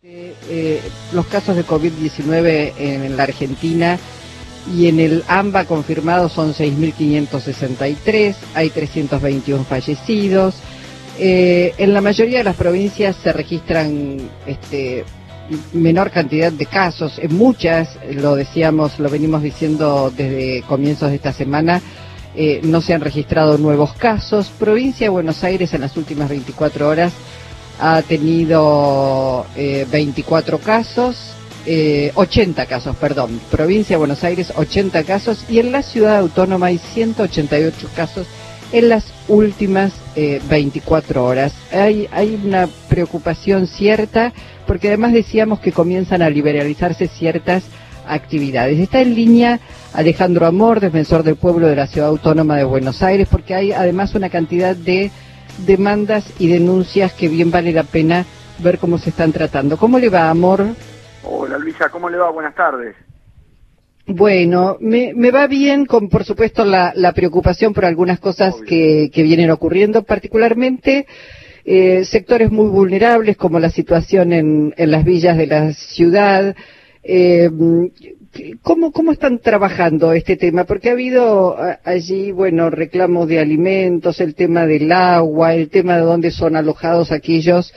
Los casos de COVID-19 en la Argentina y en el AMBA confirmados son 6.563, hay 321 fallecidos. En la mayoría de las provincias se registran menor cantidad de casos, en muchas, lo venimos diciendo desde comienzos de esta semana, no se han registrado nuevos casos. Provincia de Buenos Aires en las últimas 24 horas ha tenido 24 casos, 80 casos, perdón. Provincia de Buenos Aires, 80 casos, y en la ciudad autónoma hay 188 casos en las últimas 24 horas. Hay una preocupación cierta, porque además decíamos que comienzan a liberalizarse ciertas actividades. Está en línea Alejandro Amor, defensor del pueblo de la ciudad autónoma de Buenos Aires, porque hay además una cantidad de demandas y denuncias que bien vale la pena ver cómo se están tratando. ¿Cómo le va, Amor? Hola, Luisa, ¿cómo le va? Buenas tardes. Bueno, me va bien, con por supuesto la preocupación por algunas cosas que vienen ocurriendo, particularmente sectores muy vulnerables como la situación en las villas de la ciudad. ¿Cómo están trabajando este tema? Porque ha habido allí, reclamos de alimentos, el tema del agua, el tema de dónde son alojados aquellos.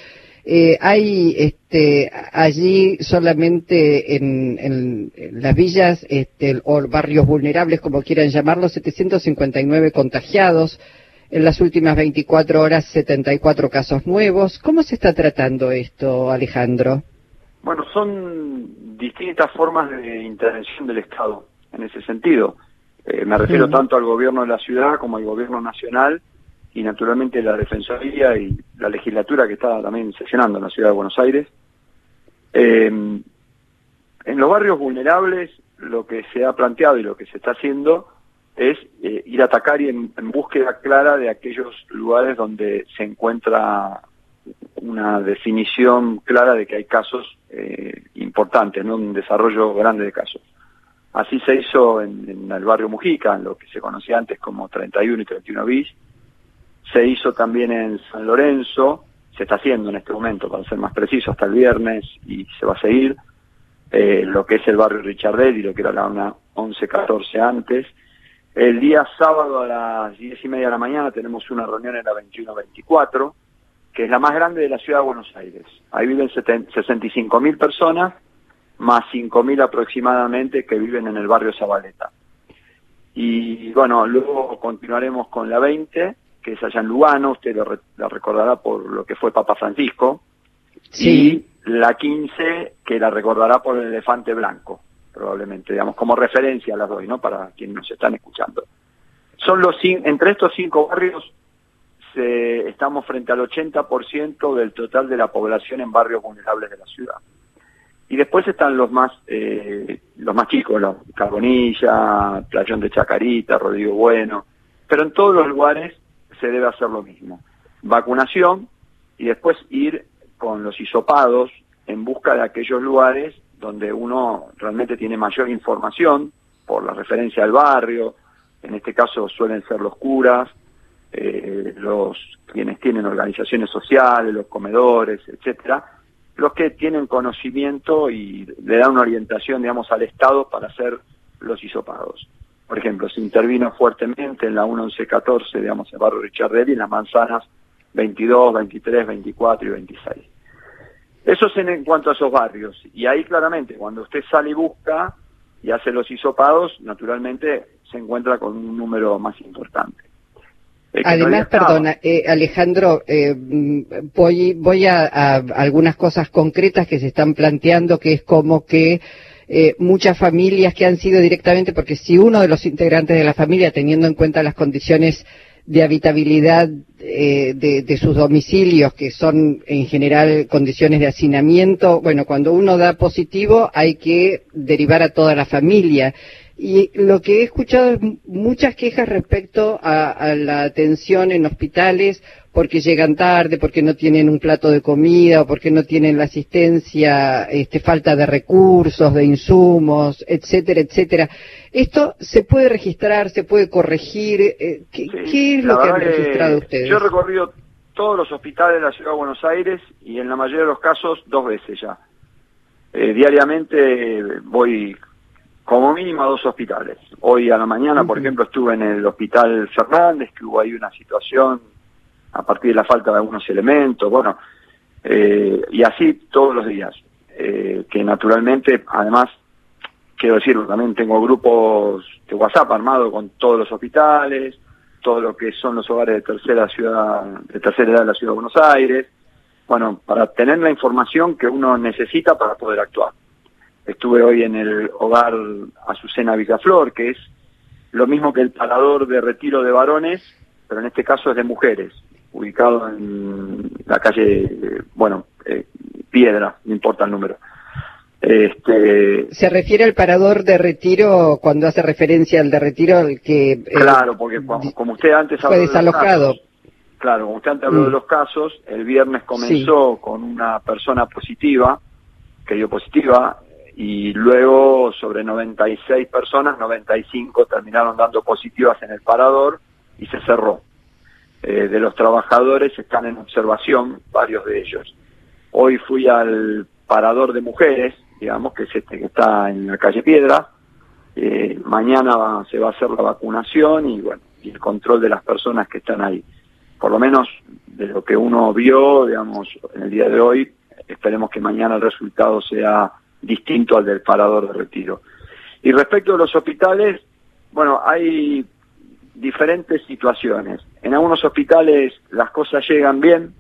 Hay allí solamente en las villas o barrios vulnerables, como quieran llamarlo, 759 contagiados. En las últimas 24 horas, 74 casos nuevos. ¿Cómo se está tratando esto, Alejandro? Bueno, son distintas formas de intervención del Estado en ese sentido. Me refiero tanto al gobierno de la ciudad como al gobierno nacional y naturalmente la Defensoría y la legislatura que está también sesionando en la ciudad de Buenos Aires. En los barrios vulnerables lo que se ha planteado y lo que se está haciendo es ir a atacar y en búsqueda clara de aquellos lugares donde se encuentra una definición clara de que hay casos importantes, ¿no? Un desarrollo grande de casos. Así se hizo en el barrio Mujica, en lo que se conocía antes como 31 y 31 bis. Se hizo también en San Lorenzo, se está haciendo en este momento, para ser más preciso, hasta el viernes, y se va a seguir, lo que es el barrio Richardelli, lo que era la 11-14 antes. El día sábado a las 10:30 de la mañana tenemos una reunión en la 21-24, que es la más grande de la ciudad de Buenos Aires. Ahí viven 65.000 personas, más 5.000 aproximadamente que viven en el barrio Zabaleta. Y bueno, luego continuaremos con la 20, que es allá en Lugano, usted la recordará por lo que fue Papa Francisco. Sí. Y la 15, que la recordará por el Elefante Blanco, probablemente, digamos, como referencia las doy, ¿no? Para quienes nos están escuchando. Son entre estos 5 barrios, estamos frente al 80% del total de la población en barrios vulnerables de la ciudad. Y después están los más chicos, Carbonilla, Playón de Chacarita, Rodrigo Bueno, pero en todos los lugares se debe hacer lo mismo. Vacunación y después ir con los hisopados en busca de aquellos lugares donde uno realmente tiene mayor información por la referencia al barrio. En este caso suelen ser los curas, quienes tienen organizaciones sociales, los comedores, etcétera, los que tienen conocimiento y le dan una orientación, digamos, al Estado para hacer los hisopados. Por ejemplo, se intervino fuertemente en la 11-14, digamos, el barrio Richardelli, en las manzanas 22, 23, 24 y 26. Eso es en cuanto a esos barrios. Y ahí claramente, cuando usted sale y busca y hace los hisopados, naturalmente se encuentra con un número más importante. Además, perdona, Alejandro, voy a algunas cosas concretas que se están planteando, que es como que muchas familias que han sido directamente, porque si uno de los integrantes de la familia, teniendo en cuenta las condiciones de habitabilidad de sus domicilios, que son en general condiciones de hacinamiento, bueno, cuando uno da positivo hay que derivar a toda la familia. Y lo que he escuchado es muchas quejas respecto a la atención en hospitales, porque llegan tarde, porque no tienen un plato de comida, o porque no tienen la asistencia, falta de recursos, de insumos, etcétera, etcétera. ¿Esto se puede registrar, se puede corregir? ¿Qué es lo que han registrado ustedes? Yo he recorrido todos los hospitales de la Ciudad de Buenos Aires y en la mayoría de los casos 2 veces ya. Diariamente voy como mínimo a 2 hospitales. Hoy a la mañana, por ejemplo, estuve en el Hospital Fernández, que hubo ahí una situación a partir de la falta de algunos elementos, bueno, y así todos los días. Que naturalmente, además, quiero decirlo, también tengo grupos de WhatsApp armados con todos los hospitales, todo lo que son los hogares de tercera edad de la ciudad de Buenos Aires, bueno, para tener la información que uno necesita para poder actuar. Estuve hoy en el hogar Azucena Villaflor, que es lo mismo que el parador de retiro de varones, pero en este caso es de mujeres, ubicado en la calle, Piedra, no importa el número. ¿Se refiere al parador de retiro cuando hace referencia al de retiro al que... claro, porque como usted antes habló fue desalojado. Claro, como usted antes habló de los casos, el viernes comenzó con una persona positiva, que dio positiva, y luego sobre 96 personas, 95 terminaron dando positivas en el parador y se cerró. De los trabajadores están en observación, varios de ellos. Hoy fui al parador de mujeres, digamos, que es que está en la calle Piedra. Mañana se va a hacer la vacunación y el control de las personas que están ahí. Por lo menos de lo que uno vio, digamos, en el día de hoy, esperemos que mañana el resultado sea distinto al del parador de retiro. Y respecto a los hospitales, hay diferentes situaciones. En algunos hospitales las cosas llegan bien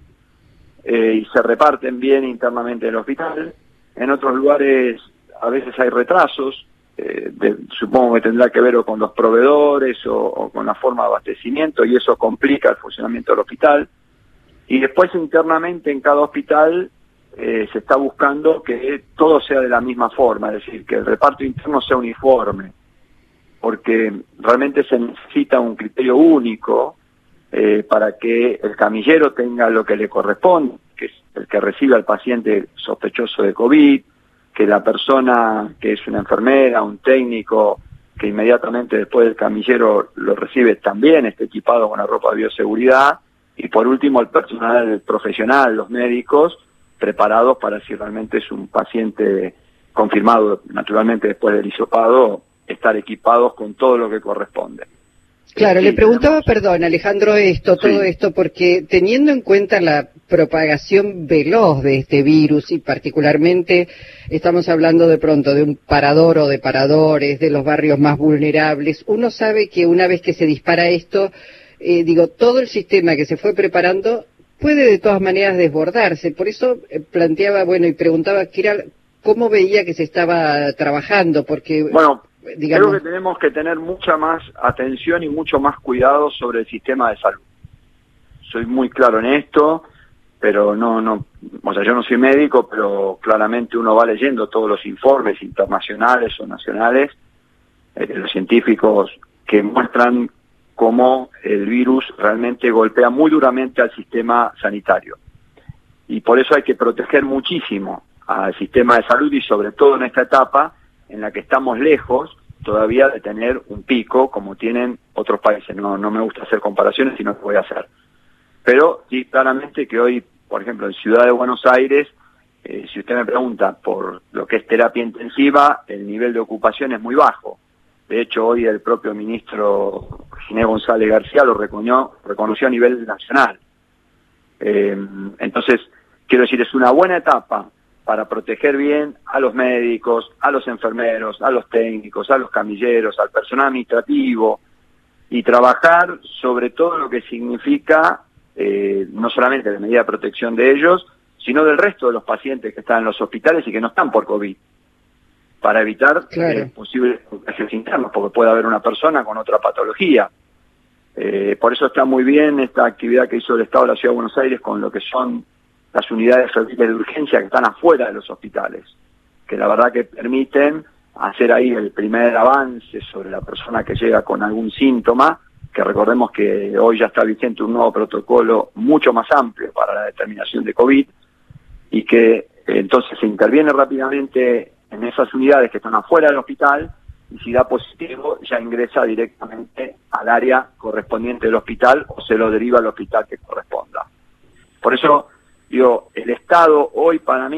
y se reparten bien internamente en el hospital. En otros lugares a veces hay retrasos, supongo que tendrá que ver o con los proveedores o con la forma de abastecimiento, y eso complica el funcionamiento del hospital. Y después internamente en cada hospital se está buscando que todo sea de la misma forma, es decir, que el reparto interno sea uniforme, porque realmente se necesita un criterio único para que el camillero tenga lo que le corresponde, que es el que recibe al paciente sospechoso de COVID, que la persona que es una enfermera, un técnico, que inmediatamente después del camillero lo recibe también esté equipado con la ropa de bioseguridad, y por último el personal profesional, los médicos, preparados para, si realmente es un paciente confirmado, naturalmente después del hisopado, estar equipados con todo lo que corresponde. Claro, le preguntaba, perdón, Alejandro, todo esto, porque teniendo en cuenta la propagación veloz de este virus, y particularmente estamos hablando de pronto de un parador o de paradores, de los barrios más vulnerables, uno sabe que una vez que se dispara esto, todo el sistema que se fue preparando puede de todas maneras desbordarse. Por eso planteaba, y preguntaba cómo veía que se estaba trabajando, porque... Creo que tenemos que tener mucha más atención y mucho más cuidado sobre el sistema de salud. Soy muy claro en esto, pero yo no soy médico, pero claramente uno va leyendo todos los informes internacionales o nacionales de los científicos que muestran cómo el virus realmente golpea muy duramente al sistema sanitario. Y por eso hay que proteger muchísimo al sistema de salud, y sobre todo en esta etapa en la que estamos lejos todavía de tener un pico como tienen otros países. No me gusta hacer comparaciones y no lo voy a hacer. Pero sí, claramente que hoy, por ejemplo, en Ciudad de Buenos Aires, si usted me pregunta por lo que es terapia intensiva, el nivel de ocupación es muy bajo. De hecho, hoy el propio ministro Ginés González García lo reconoció a nivel nacional. Entonces, quiero decir, es una buena etapa para proteger bien a los médicos, a los enfermeros, a los técnicos, a los camilleros, al personal administrativo, y trabajar sobre todo lo que significa no solamente la medida de protección de ellos, sino del resto de los pacientes que están en los hospitales y que no están por COVID, para evitar posibles contagios internos, porque puede haber una persona con otra patología. Por eso está muy bien esta actividad que hizo el Estado de la Ciudad de Buenos Aires con lo que son las unidades febriles de urgencia que están afuera de los hospitales, que la verdad que permiten hacer ahí el primer avance sobre la persona que llega con algún síntoma, que recordemos que hoy ya está vigente un nuevo protocolo mucho más amplio para la determinación de COVID, y que entonces se interviene rápidamente en esas unidades que están afuera del hospital, y si da positivo ya ingresa directamente al área correspondiente del hospital o se lo deriva al hospital que corresponda. Por eso, el Estado hoy para mí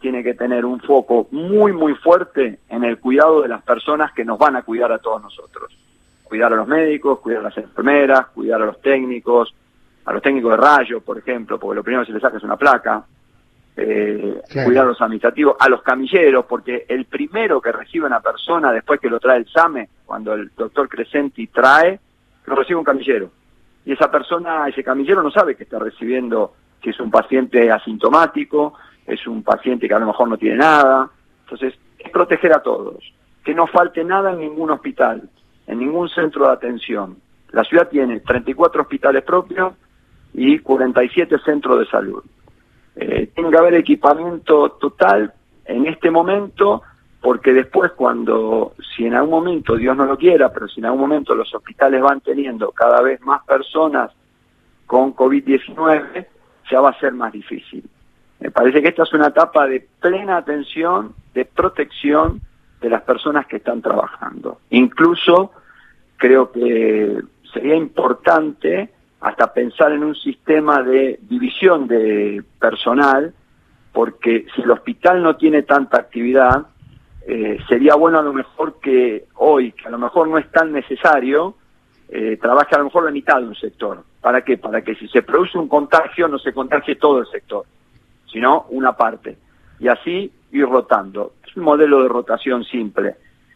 tiene que tener un foco muy, muy fuerte en el cuidado de las personas que nos van a cuidar a todos nosotros. Cuidar a los médicos, cuidar a las enfermeras, cuidar a los técnicos de rayos, por ejemplo, porque lo primero que se les saca es una placa, claro. Cuidar a los administrativos, a los camilleros, porque el primero que recibe una persona después que lo trae el SAME, cuando el doctor Crescenti trae, lo recibe un camillero. Y esa persona, ese camillero no sabe que está recibiendo, si es un paciente asintomático, es un paciente que a lo mejor no tiene nada. Entonces, es proteger a todos, que no falte nada en ningún hospital, en ningún centro de atención. La ciudad tiene 34 hospitales propios y 47 centros de salud. Tiene que haber equipamiento total en este momento, porque después si en algún momento, Dios no lo quiera, pero si en algún momento los hospitales van teniendo cada vez más personas con COVID-19, ya va a ser más difícil. Me parece que esta es una etapa de plena atención, de protección de las personas que están trabajando. Incluso creo que sería importante hasta pensar en un sistema de división de personal, porque si el hospital no tiene tanta actividad, sería bueno a lo mejor que hoy, que a lo mejor no es tan necesario, trabaje a lo mejor la mitad de un sector. ¿Para qué? Para que si se produce un contagio no se contagie todo el sector, sino una parte. Y así ir rotando. Es un modelo de rotación simple.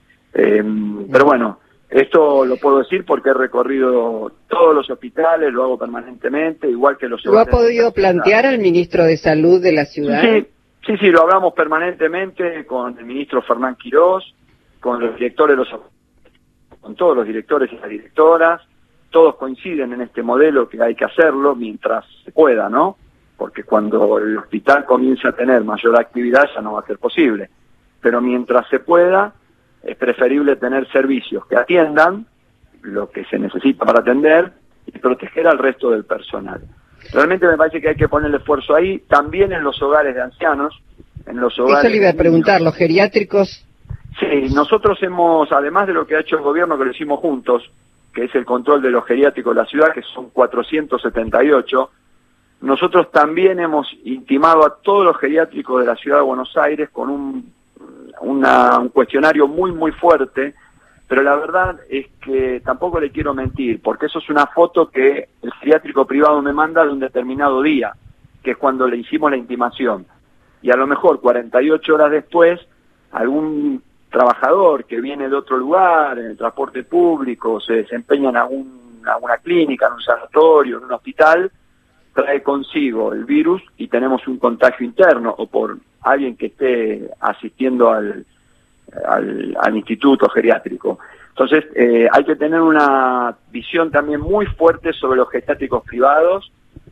Pero bueno, esto lo puedo decir porque he recorrido todos los hospitales, lo hago permanentemente, igual que los... ¿Lo ha podido plantear al ministro de Salud de la ciudad? Sí, lo hablamos permanentemente con el ministro Fernán Quirós, con los directores, con todos los directores y las directoras. Todos coinciden en este modelo que hay que hacerlo mientras se pueda, ¿no? Porque cuando el hospital comience a tener mayor actividad ya no va a ser posible. Pero mientras se pueda, es preferible tener servicios que atiendan lo que se necesita para atender y proteger al resto del personal. Realmente me parece que hay que ponerle esfuerzo ahí, también en los hogares de ancianos, en los hogares... Eso le iba a preguntar, ¿los geriátricos? Sí, nosotros hemos, además de lo que ha hecho el gobierno, que lo hicimos juntos, que es el control de los geriátricos de la ciudad, que son 478, nosotros también hemos intimado a todos los geriátricos de la ciudad de Buenos Aires con un cuestionario muy, muy fuerte, pero la verdad es que tampoco le quiero mentir, porque eso es una foto que el geriátrico privado me manda de un determinado día, que es cuando le hicimos la intimación. Y a lo mejor 48 horas después, algún trabajador que viene de otro lugar, en el transporte público, se desempeña en alguna clínica, en un sanatorio, en un hospital, trae consigo el virus y tenemos un contagio interno, o por alguien que esté asistiendo al instituto geriátrico. Entonces, hay que tener una visión también muy fuerte sobre los geriátricos privados,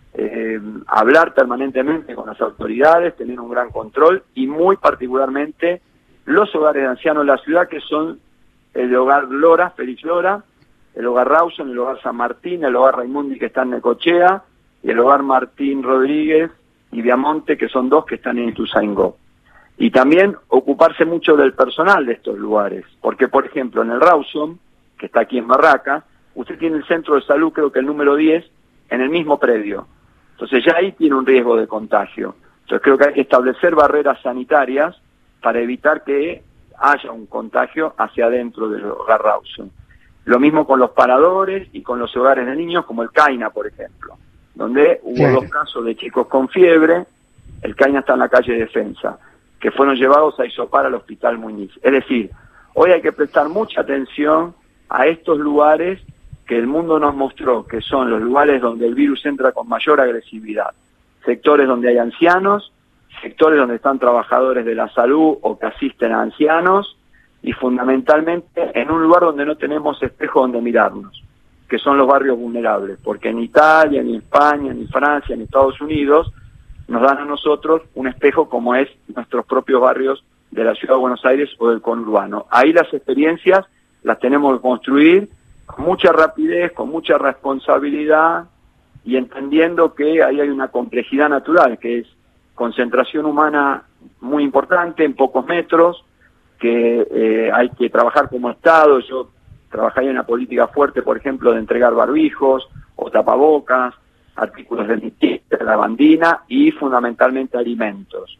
hablar permanentemente con las autoridades, tener un gran control, y muy particularmente los hogares de ancianos de la ciudad, que son el hogar Lora, Félix Lora, el hogar Rawson, el hogar San Martín, el hogar Raimundi, que está en Necochea, y el hogar Martín Rodríguez y Viamonte, que son dos que están en Ituzaingó. Y también ocuparse mucho del personal de estos lugares, porque por ejemplo en el Rawson, que está aquí en Barraca, usted tiene el centro de salud, creo que el número 10, en el mismo predio. Entonces ya ahí tiene un riesgo de contagio. Entonces creo que hay que establecer barreras sanitarias para evitar que haya un contagio hacia adentro del hogar Rawson. Lo mismo con los paradores y con los hogares de niños, como el Caina, por ejemplo, donde hubo dos casos de chicos con fiebre. El Caina está en la calle Defensa, que fueron llevados a hisopar al Hospital Muñiz. Es decir, hoy hay que prestar mucha atención a estos lugares que el mundo nos mostró que son los lugares donde el virus entra con mayor agresividad. Sectores donde hay ancianos, sectores donde están trabajadores de la salud o que asisten a ancianos, y fundamentalmente en un lugar donde no tenemos espejo donde mirarnos, que son los barrios vulnerables, porque en Italia, ni España, ni Francia, ni Estados Unidos nos dan a nosotros un espejo como es nuestros propios barrios de la ciudad de Buenos Aires o del conurbano. Ahí las experiencias las tenemos que construir con mucha rapidez, con mucha responsabilidad, y entendiendo que ahí hay una complejidad natural, que es concentración humana muy importante en pocos metros, que hay que trabajar como Estado. Yo trabajaría en una política fuerte, por ejemplo, de entregar barbijos o tapabocas, artículos de limpieza, lavandina y fundamentalmente alimentos.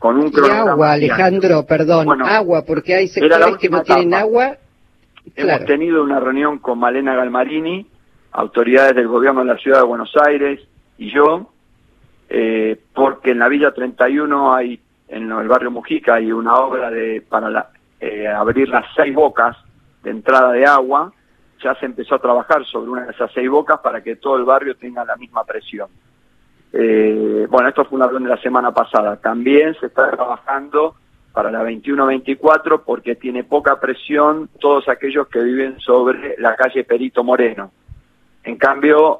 con un Y cronograma agua, diario. Alejandro, perdón, Bueno, agua, porque hay era la sectores que no última tienen etapa. agua. Hemos Claro. tenido una reunión con Malena Galmarini, autoridades del gobierno de la ciudad de Buenos Aires y yo, porque en la Villa 31 hay, en el barrio Mujica, hay una obra para abrir las 6 bocas de entrada de agua. Ya se empezó a trabajar sobre una de esas 6 bocas para que todo el barrio tenga la misma presión. Bueno, esto fue una reunión de la semana pasada. También se está trabajando para la 21-24 porque tiene poca presión todos aquellos que viven sobre la calle Perito Moreno. En cambio,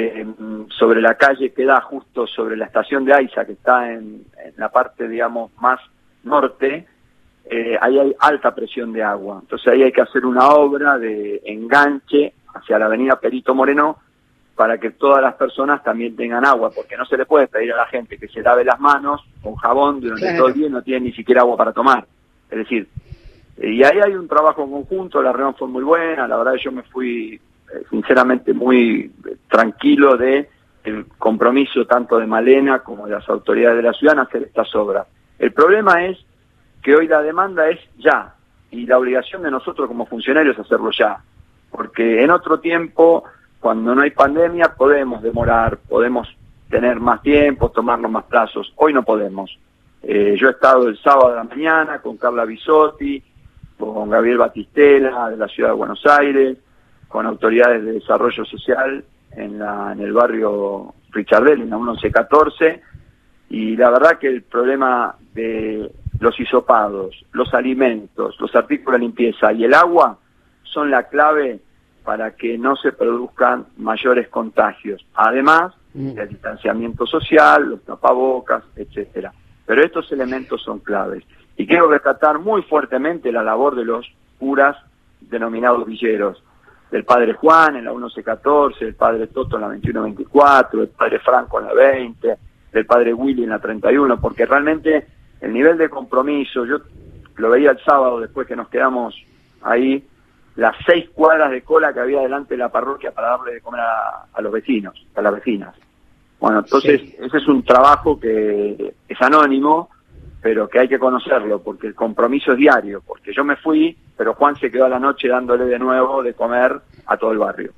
sobre la calle que da justo sobre la estación de Aiza, que está en la parte, digamos, más norte, ahí hay alta presión de agua. Entonces ahí hay que hacer una obra de enganche hacia la avenida Perito Moreno para que todas las personas también tengan agua, porque no se le puede pedir a la gente que se lave las manos con jabón durante Claro. todo el día y no tiene ni siquiera agua para tomar. Es decir, y ahí hay un trabajo conjunto, la reunión fue muy buena, la verdad yo me fui sinceramente muy tranquilo de el compromiso tanto de Malena como de las autoridades de la ciudad en hacer estas obras. El problema es que hoy la demanda es ya, y la obligación de nosotros como funcionarios es hacerlo ya, porque en otro tiempo, cuando no hay pandemia, podemos demorar, podemos tener más tiempo, tomarnos más plazos. Hoy no podemos. Yo he estado el sábado de la mañana con Carla Bisotti, con Gabriel Batistela de la Ciudad de Buenos Aires, con autoridades de desarrollo social en el barrio Richardel, en la 1114, y la verdad que el problema de los hisopados, los alimentos, los artículos de limpieza y el agua son la clave para que no se produzcan mayores contagios, además del distanciamiento social, los tapabocas, etcétera. Pero estos elementos son claves. Y quiero rescatar muy fuertemente la labor de los curas denominados villeros, del padre Juan en la 1114, del padre Toto en la 2124, del padre Franco en la 20, del padre Willy en la 31, porque realmente el nivel de compromiso, yo lo veía el sábado después que nos quedamos ahí, las 6 cuadras de cola que había delante de la parroquia para darle de comer a los vecinos, a las vecinas. Bueno, entonces sí, ese es un trabajo que es anónimo, pero que hay que conocerlo, porque el compromiso es diario, porque yo me fui, pero Juan se quedó a la noche dándole de nuevo de comer a todo el barrio.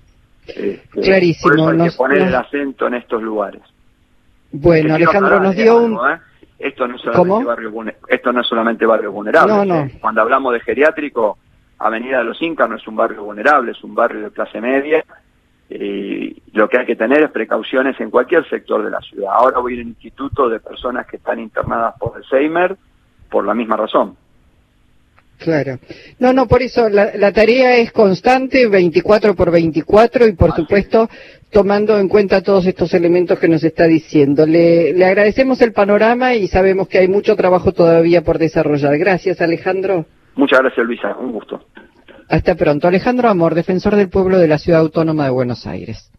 Clarísimo. Por eso hay que poner el acento en estos lugares. Bueno, Alejandro nos dio un... Esto no es solamente barrio vulnerable. No, no. Cuando hablamos de geriátrico, Avenida de los Incas no es un barrio vulnerable, es un barrio de clase media. Lo que hay que tener es precauciones en cualquier sector de la ciudad. Ahora voy a ir al instituto de personas que están internadas por Alzheimer por la misma razón. Claro. No, por eso la tarea es constante, 24/24, y por supuesto tomando en cuenta todos estos elementos que nos está diciendo. Le agradecemos el panorama y sabemos que hay mucho trabajo todavía por desarrollar. Gracias, Alejandro. Muchas gracias, Luisa. Un gusto. Hasta pronto. Alejandro Amor, defensor del pueblo de la Ciudad Autónoma de Buenos Aires.